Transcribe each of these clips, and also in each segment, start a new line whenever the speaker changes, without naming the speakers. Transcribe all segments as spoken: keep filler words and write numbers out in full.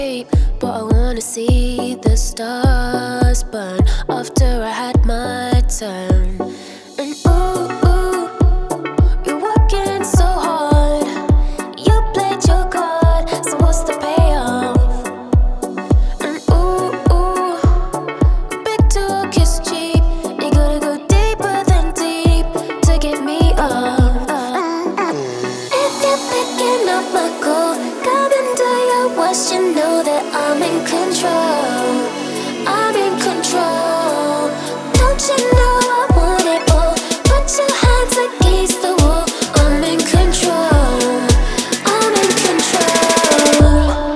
sleep, but I wanna see the stars burn after I had my turn. And ooh, ooh, you're working so hard. You played your card, so what's the payoff? And ooh, ooh, big talk is cheap. You gotta go deeper than deep to get me up. If you're picking up my call, come and do your worst, you know that I'm in control. I'm in control. Don't you know I want it all? Put your hands against the wall. I'm in control. I'm in control.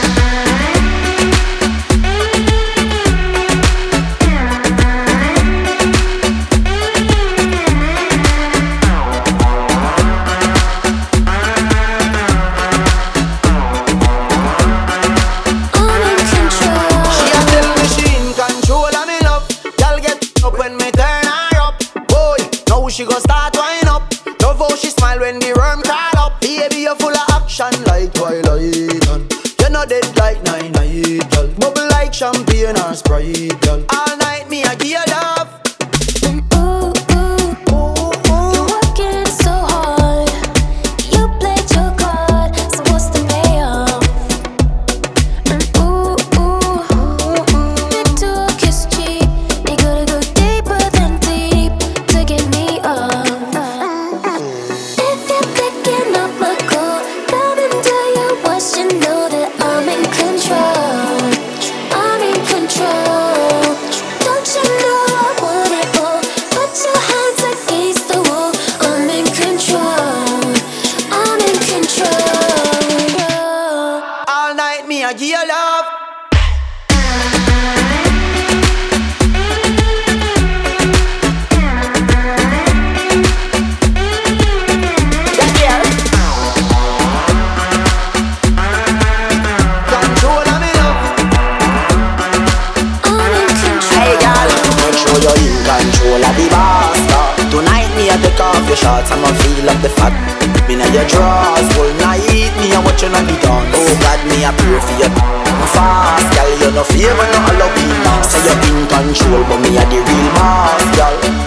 I'm in control.
She a tell me she in control of me love. Girl get up when me turn her up. Boy, now she gon' start wind up. Love how she smile when the worm crawl up. Baby, you full of action like Twilight, and you're not dead like nine night, girl. Bubble like champagne or Sprite, girl. All night me I give you love.
And ooh, ooh, you're working so hard. You played your card, so what's the payoff? And ooh, ooh, big talk is cheap. You gotta go deeper than deep to get me up. If you're picking up my call, come and do your worst, you know that I'm in control. I'm in control. Don't you know I want it all? Put your hands against the wall. I'm in control. I'm in control.
All night me I give you love. Control of me love.
I'm in control.
Hey girl, make sure you're in control of the basta. Tonight me I take off your shorts and I feel up the fat. Me na your drawers, whole night me I watching on the dance. Oh God, me I pray for you. I'm fast, girl, you no favor, no Halloween. Say you're in control, but me a the real boss, girl.